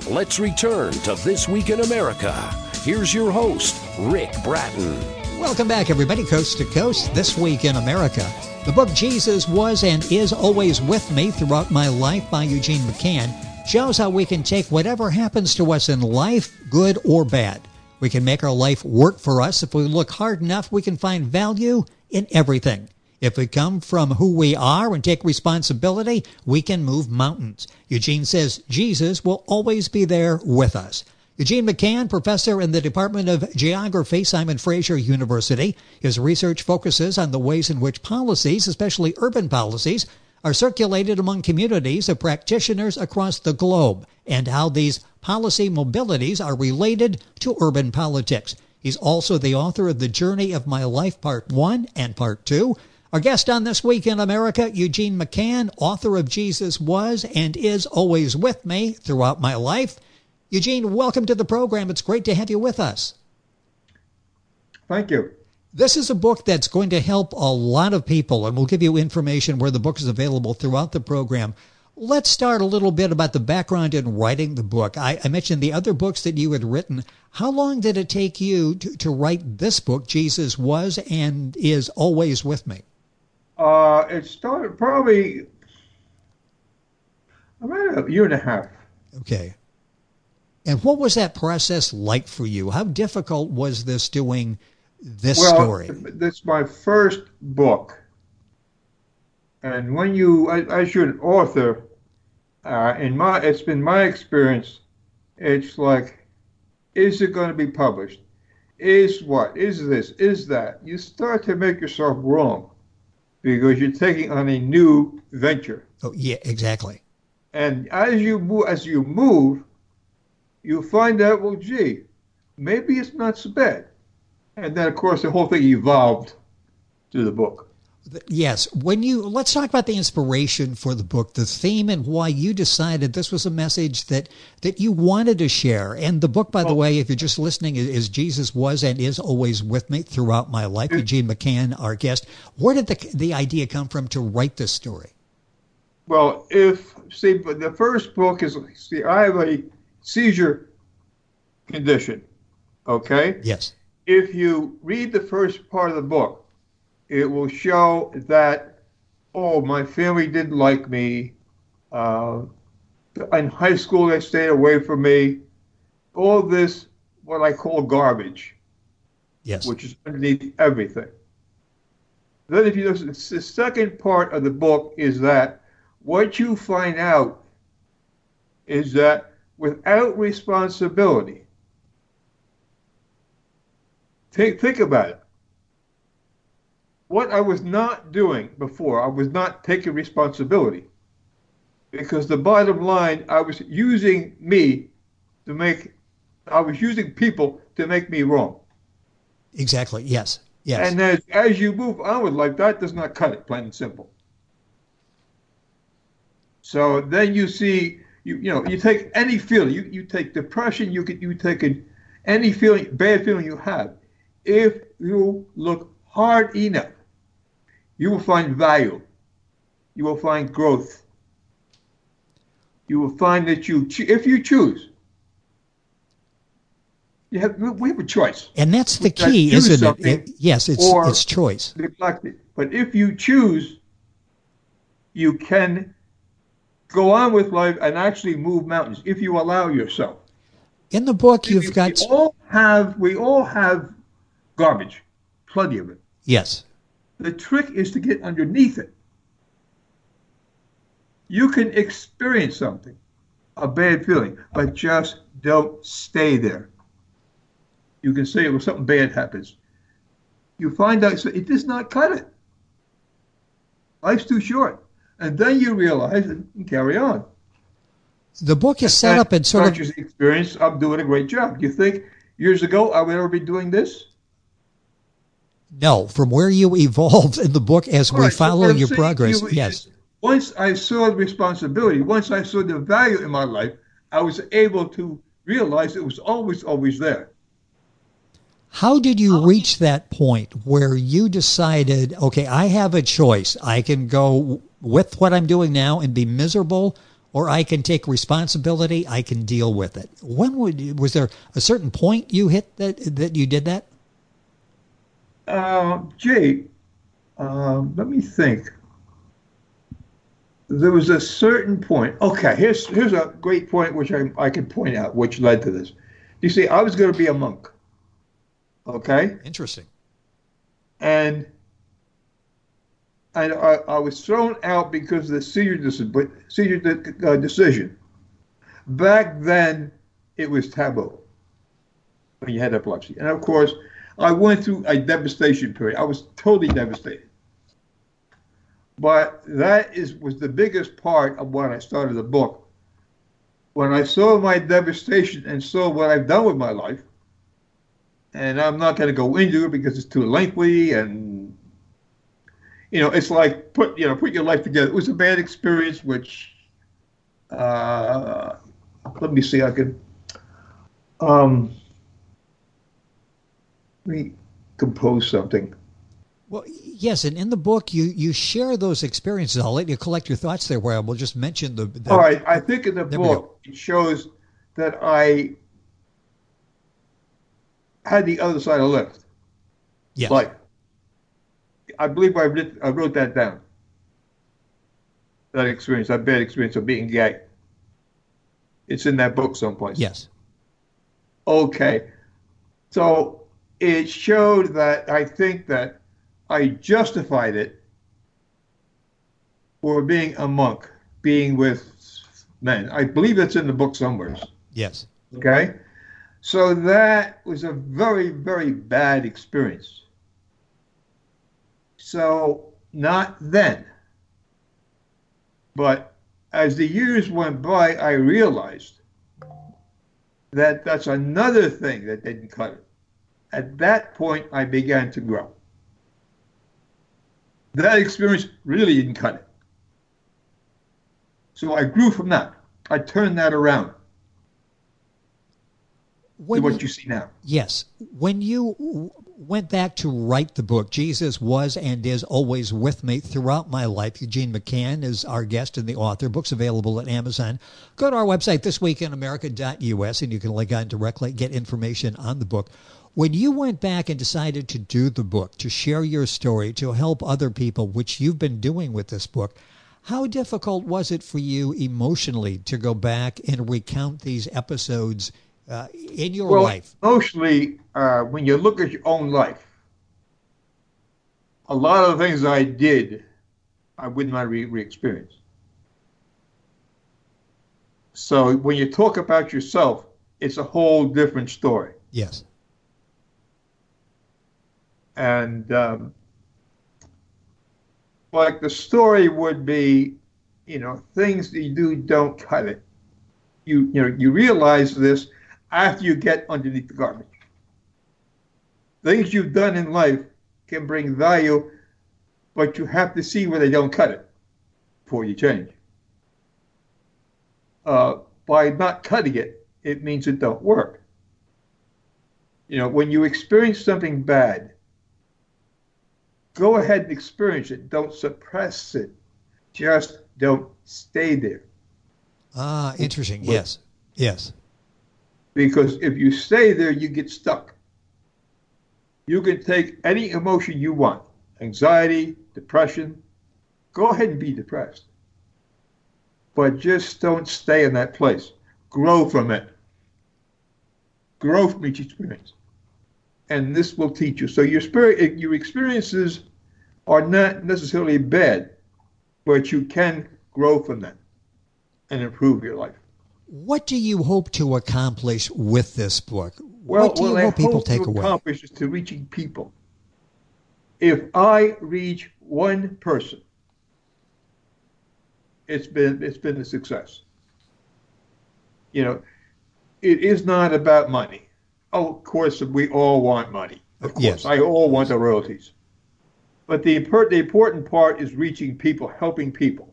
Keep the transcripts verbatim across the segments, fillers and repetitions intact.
let's return to This Week in America. Here's your host, Rick Bratton. Welcome back, everybody, coast to coast, This Week in America. The book Jesus Was and Is Always With Me Throughout My Life by Eugene McCann shows how we can take whatever happens to us in life, good or bad. We can make our life work for us. If we look hard enough, we can find value in everything. If we come from who we are and take responsibility, we can move mountains. Eugene says Jesus will always be there with us. Eugene McCann, professor in the Department of Geography, Simon Fraser University. His research focuses on the ways in which policies, especially urban policies, are circulated among communities of practitioners across the globe and how these policy mobilities are related to urban politics. He's also the author of The Journey of My Life, Part one and Part two. Our guest on This Week in America, Eugene McCann, author of Jesus Was and Is Always With Me Throughout My Life. Eugene, welcome to the program. It's great to have you with us. Thank you. This is a book that's going to help a lot of people, and we'll give you information where the book is available throughout the program. Let's start a little bit about the background in writing the book. I, I mentioned the other books that you had written. How long did it take you to, to write this book, Jesus Was and Is Always With Me? Uh, it started probably about a year and a half. Okay. And what was that process like for you? How difficult was this doing this well, story? This is my first book. And when you, as you're an author, uh, in my, it's been my experience, it's like, is it going to be published? Is what? Is this? Is that? You start to make yourself wrong because you're taking on a new venture. Oh, yeah, exactly. And as you move, as you move, you find out, well, gee, maybe it's not so bad. And then, of course, the whole thing evolved to the book. Yes. When you let's talk about the inspiration for the book, the theme, and why you decided this was a message that that you wanted to share. And the book, by the oh. way, if you're just listening, is, is Jesus Was and Is Always With Me Throughout My Life. Eugene McCann, our guest. Where did the the idea come from to write this story? Well, if see, the first book is see, I have a seizure condition. Okay. Yes. If you read the first part of the book, it will show that, oh, my family didn't like me. Uh, in high school, they stayed away from me. All this, what I call garbage. Yes. Which is underneath everything. Then if you notice, the second part of the book is that what you find out is that without responsibility, think, think about it. What I was not doing before, I was not taking responsibility. Because the bottom line, I was using me to make, I was using people to make me wrong. Exactly, yes, yes. And as, as you move onward like that, does not cut it, plain and simple. So then you see, you you know, you take any feeling, you, you take depression, you can, you take an, any feeling, bad feeling you have. If you look hard enough, you will find value. You will find growth. You will find that you, if you choose, you have, we have a choice. And that's the key, isn't it? it? Yes, it's it's choice. Neglect it. But if you choose, you can go on with life and actually move mountains if you allow yourself. In the book, you've we, got. We all have. We all have garbage, plenty of it. Yes. The trick is to get underneath it. You can experience something, a bad feeling, but just don't stay there. You can say, well, something bad happens. You find out it does not cut it. Life's too short. And then you realize and carry on. The book is set up in sort of... experience, I'm doing a great job. Do you think years ago I would ever be doing this? No, from where you evolved in the book as we follow your progress, yes. Once I saw the responsibility, once I saw the value in my life, I was able to realize it was always, always there. How did you reach that point where you decided, okay, I have a choice. I can go with what I'm doing now and be miserable, or I can take responsibility, I can deal with it. When would, was there a certain point you hit that, that you did that? Uh, Jay, uh, let me think. There was a certain point. Okay, here's here's a great point which I, I can point out, which led to this. You see, I was going to be a monk. Okay? Interesting. And and I, I was thrown out because of the seizure, seizure uh, decision. Back then, it was taboo when you had epilepsy. And of course, I went through a devastation period. I was totally devastated. But that is was the biggest part of when I started the book. When I saw my devastation and saw what I've done with my life, and I'm not going to go into it because it's too lengthy, and you know, it's like put you know put your life together. It was a bad experience, which uh, let me see, I can um, let me compose something. Well, yes, and in the book, you, you share those experiences. I'll let you collect your thoughts there, where we'll just mention the... the All right, I think in the book, it shows that I had the other side of life. Yes. Like, I believe I, writ, I wrote that down. That experience, that bad experience of being gay. It's in that book someplace. Yes. Okay. So it showed that I think that I justified it for being a monk, being with men. I believe that's in the book somewhere. Yes. Okay? So that was a very, very bad experience. So not then. But as the years went by, I realized that that's another thing that didn't cut it. At that point, I began to grow. That experience really didn't cut it. So I grew from that. I turned that around when to what you, you see now. Yes. When you w- went back to write the book, Jesus Was and Is Always With Me Throughout My Life, Eugene McCann is our guest and the author. Book's available at Amazon. Go to our website, this week in america dot u s, and you can link on directly, get information on the book. When you went back and decided to do the book, to share your story, to help other people, which you've been doing with this book, how difficult was it for you emotionally to go back and recount these episodes uh, in your well, life? Mostly, uh, when you look at your own life, a lot of the things I did, I would not re- re-experience. So when you talk about yourself, it's a whole different story. Yes. And um, like the story would be, you know, things that you do don't cut it. You you know you realize this after you get underneath the garbage. Things you've done in life can bring value, but you have to see where they don't cut it before you change. Uh, by not cutting it, it means it don't work. You know, when you experience something bad, go ahead and experience it. Don't suppress it. Just don't stay there. Ah, interesting. Yes. Yes. Because if you stay there, you get stuck. You can take any emotion you want, anxiety, depression. Go ahead and be depressed. But just don't stay in that place. Grow from it. Grow from each experience. And this will teach you. So your spirit, your experiences are not necessarily bad, but you can grow from them and improve your life. What do you hope to accomplish with this book? Well, what do you what hope I people hope take to away? accomplish is to reaching people. If I reach one person, it's been it's been a success. You know, it is not about money. Oh, of course, we all want money. Of course, yes. I all want the royalties. But the, the important part is reaching people, helping people.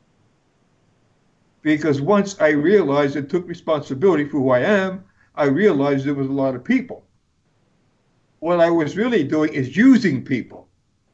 Because once I realized and took responsibility for who I am, I realized there was a lot of people. What I was really doing is using people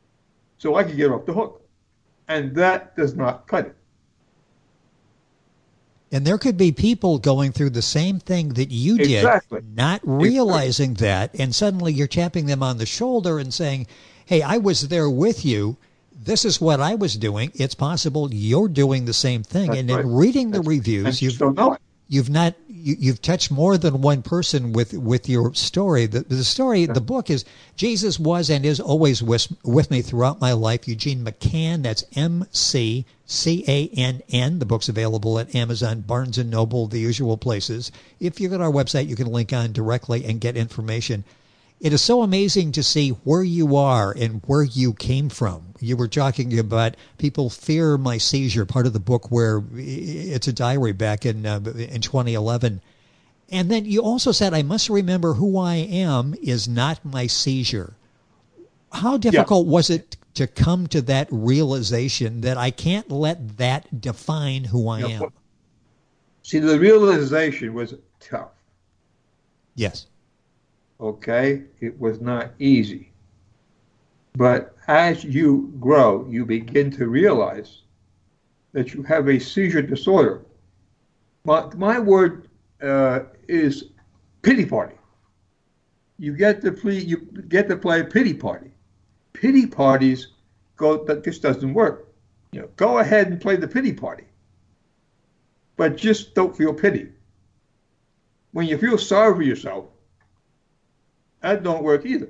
so I could get off the hook. And that does not cut it. And there could be people going through the same thing that you did, Exactly. not realizing exactly. that, and suddenly you're tapping them on the shoulder and saying, hey, I was there with you. This is what I was doing. It's possible you're doing the same thing. That's and right. in reading the That's, reviews, you you've, don't know it. you've not you, you've touched more than one person with, with your story. The, the story, yeah. the book is Jesus was and is always with, with me throughout my life. Eugene McCann, that's M C C A N N. The book's available at Amazon, Barnes and Noble, the usual places. If you go to our website, you can link on directly and get information. It is so amazing to see where you are and where you came from. You were talking about people fear my seizure, part of the book where it's a diary back in uh, in twenty eleven. And then you also said, I must remember who I am is not my seizure. How difficult yeah. was it to come to that realization that I can't let that define who I am? See, the realization was tough. Yes. Okay, it was not easy. But as you grow, you begin to realize that you have a seizure disorder. My, my word uh, is pity party. You get to play, you get to play pity party. Pity parties go, that this doesn't work. You know, go ahead and play the pity party, but just don't feel pity. When you feel sorry for yourself, that don't work either.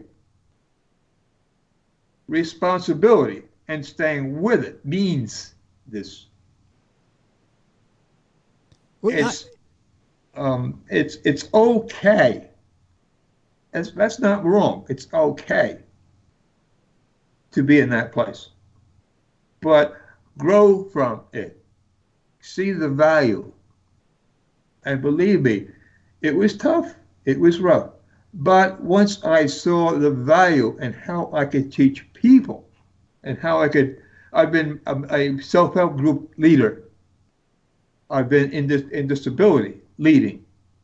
Responsibility and staying with it means this. Well, it's, I... um, it's, it's okay. That's, that's not wrong. It's okay to be in that place. But grow from it. See the value. And believe me, it was tough. It was rough. But once I saw the value and how I could teach people and how I could, I've been a, a self-help group leader. I've been in this in disability leading.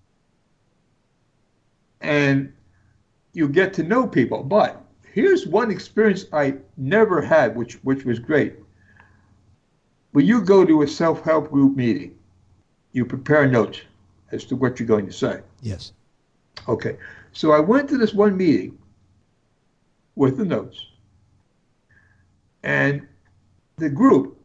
And you get to know people. But here's one experience I never had, which, which was great. When you go to a self-help group meeting, you prepare notes as to what you're going to say. Yes. Okay. So I went to this one meeting with the notes, and the group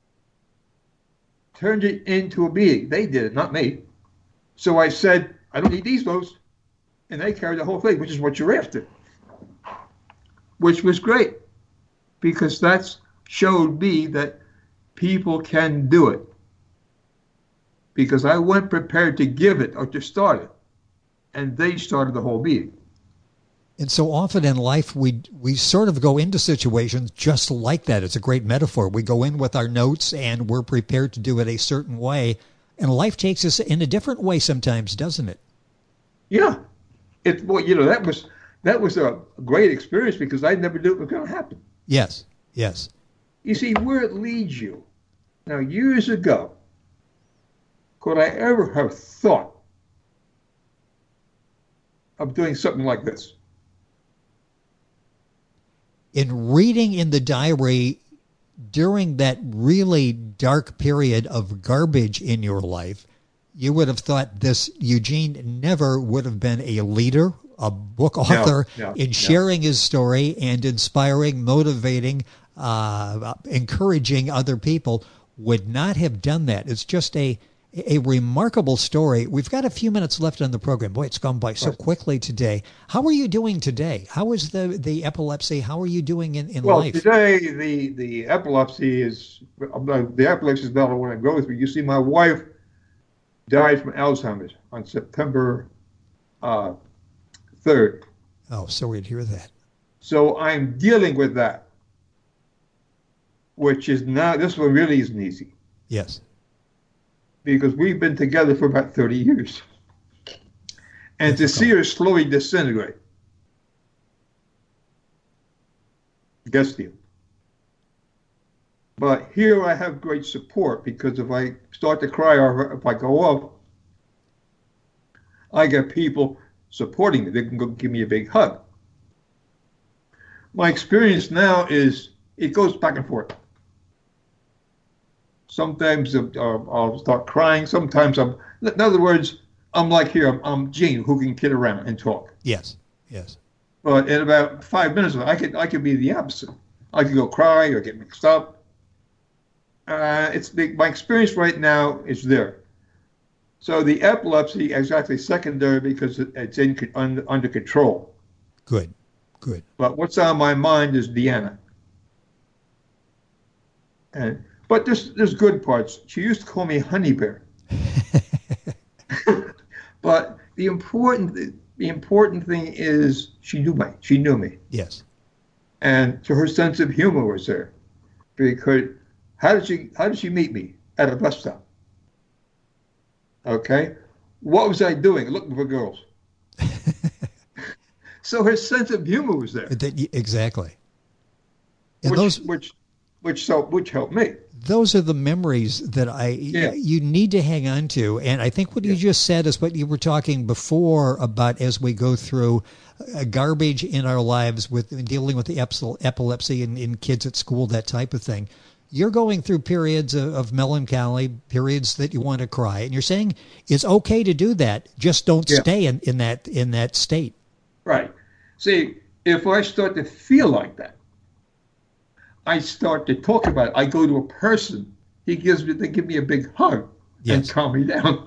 turned it into a meeting. They did it, not me. So I said, I don't need these notes. And they carried the whole thing, which is what you're after. Which was great, because that showed me that people can do it. Because I went prepared to give it or to start it. And they started the whole meeting. And so often in life, we we sort of go into situations just like that. It's a great metaphor. We go in with our notes and we're prepared to do it a certain way. And life takes us in a different way sometimes, doesn't it? Yeah. It, well, you know, that was that was a great experience because I never knew it was going to happen. Yes, yes. You see, where it leads you. Now, years ago, could I ever have thought of doing something like this? In reading in the diary during that really dark period of garbage in your life, you would have thought this Eugene never would have been a leader, a book author, no, no, in sharing no. his story and inspiring, motivating, uh, encouraging other people. Would not have done that. It's just a a remarkable story. We've got a few minutes left on the program. Boy, it's gone by so quickly today. How are you doing today? How is the, the epilepsy? How are you doing in, in well, life? Well, today the, the epilepsy is, the epilepsy is not the one I go through. You see, my wife died from Alzheimer's on September uh, third. Oh, sorry to hear that. So I'm dealing with that, which is not, this one really isn't easy. Yes. Because we've been together for about thirty years. And Difficult. To see her slowly disintegrate gets to you. But here I have great support because if I start to cry or if I go off, I get people supporting me. They can go give me a big hug. My experience now is it goes back and forth. Sometimes uh, I'll start crying. Sometimes I'm, in other words, I'm like here, I'm, I'm Gene who can kid around and talk. Yes, yes. But in about five minutes, I could I could be the opposite. I could go cry or get mixed up. Uh, it's the, my experience right now is there. So the epilepsy is actually secondary because it, it's in, under, under control. Good, good. But what's on my mind is Deanna. And but there's there's good parts. She used to call me Honey Bear. But the important the important thing is she knew me. She knew me. Yes. And so her sense of humor was there. Because how did she how did she meet me? At a bus stop. Okay? What was I doing? Looking for girls. So her sense of humor was there. Exactly. And which, those which which so which helped me. Those are the memories that I yeah. you need to hang on to. And I think what yeah. you just said is what you were talking before about as we go through uh, garbage in our lives with in dealing with the epilepsy and in kids at school, that type of thing. You're going through periods of, of melancholy, periods that you want to cry. And you're saying it's okay to do that. Just don't yeah. stay in, in that in that state. Right. See, if I start to feel like that, I start to talk about it. I go to a person. He gives me, they give me a big hug yes. and calm me down.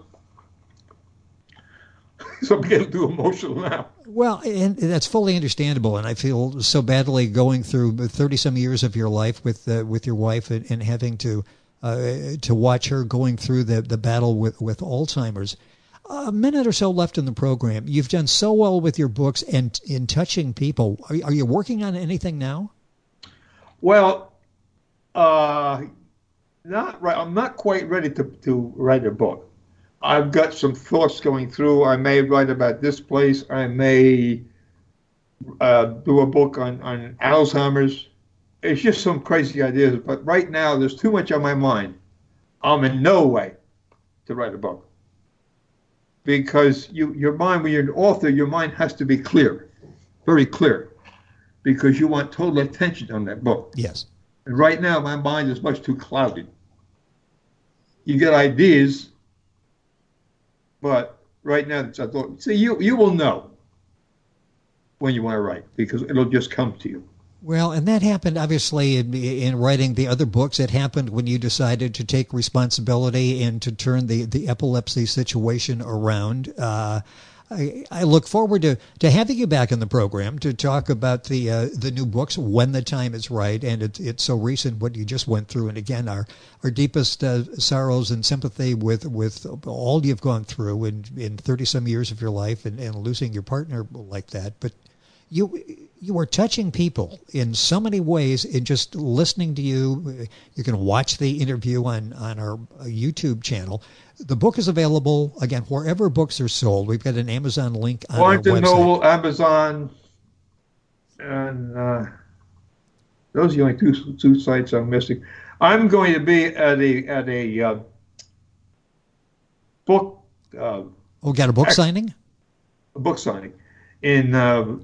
So I'm getting too emotional now. Well, and that's fully understandable. And I feel so badly going through thirty some years of your life with uh, with your wife and, and having to uh, to watch her going through the, the battle with, with Alzheimer's. A minute or so left in the program. You've done so well with your books and in touching people. Are, are you working on anything now? Well, uh, not right. I'm not quite ready to, to write a book. I've got some thoughts going through. I may write about this place. I may uh, do a book on, on Alzheimer's. It's just some crazy ideas. But right now, there's too much on my mind. I'm in no way to write a book. Because you, your mind, when you're an author, your mind has to be clear, very clear. Because you want total attention on that book. Yes. And right now, my mind is much too clouded. You get ideas, but right now, it's a thought. See, you you will know when you want to write because it'll just come to you. Well, and that happened, obviously, in, in writing the other books. It happened when you decided to take responsibility and to turn the, the epilepsy situation around. Uh, I, I look forward to, to having you back in the program to talk about the uh, the new books when the time is right. And it, it's so recent what you just went through. And again, our our deepest uh, sorrows and sympathy with, with all you've gone through in, in thirty some years of your life and, and losing your partner like that. But you you are touching people in so many ways in just listening to you. You can watch the interview on, on our YouTube channel. The book is available, again, wherever books are sold. We've got an Amazon link on Barnes our website. and Noble, Amazon, and uh, those are the only two, two sites I'm missing. I'm going to be at a at a uh, book. Uh, oh, got a book act, signing? A book signing in uh,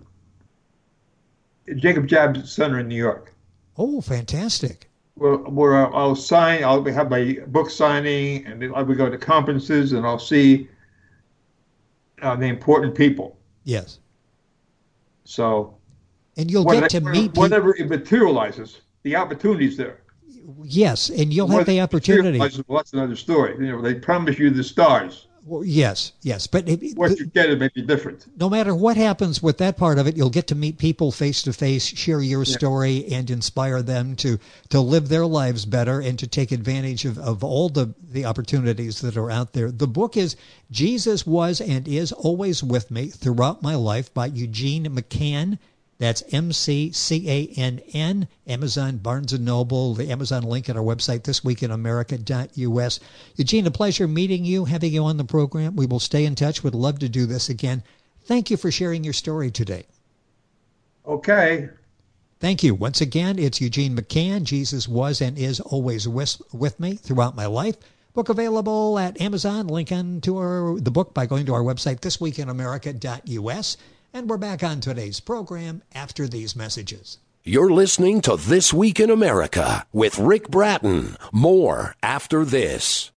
Jacob Javits Center in New York. Oh, fantastic. Where, where I'll, I'll sign, I'll have my book signing, and then I will go to conferences, and I'll see uh, the important people. Yes. So. And you'll whatever, get to meet people. Whatever it materializes, the opportunity's there. Yes, and you'll have the opportunity. Well, that's another story. You know, they promise you the stars. Well, yes, yes, but it, what you get it may be different. No matter what happens with that part of it, you'll get to meet people face to face, share your yeah. story, and inspire them to to live their lives better and to take advantage of, of all the, the opportunities that are out there. The book is Jesus Was and Is Always With Me Throughout My Life by Eugene McCann. That's M C C A N N, Amazon, Barnes and Noble, the Amazon link at our website, this week in america dot U S. Eugene, a pleasure meeting you, having you on the program. We will stay in touch. Would love to do this again. Thank you for sharing your story today. Okay. Thank you. Once again, it's Eugene McCann. Jesus Was and Is Always with, with Me Throughout My Life. Book available at Amazon. Link on to our, the book by going to our website, this week in america dot U S. And we're back on today's program after these messages. You're listening to This Week in America with Rick Bratton. More after this.